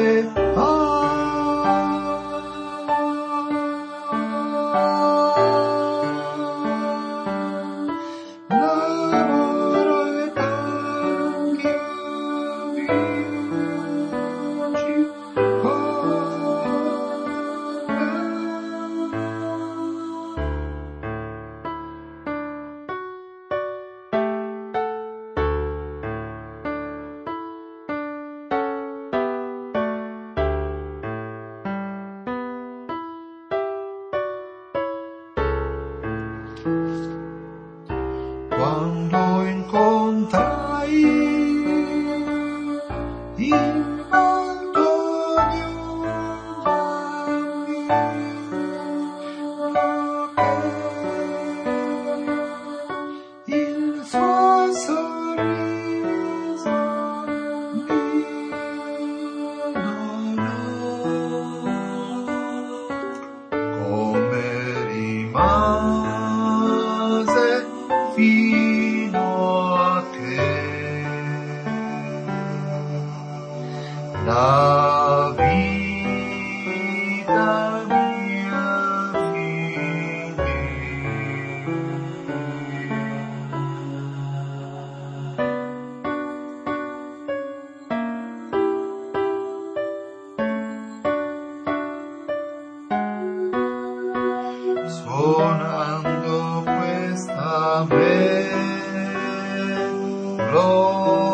Quando incontrai il manto di un bambino, il suo sorriso mi donò, come rimase fino a che la vita mia finì. Suonando questa melodia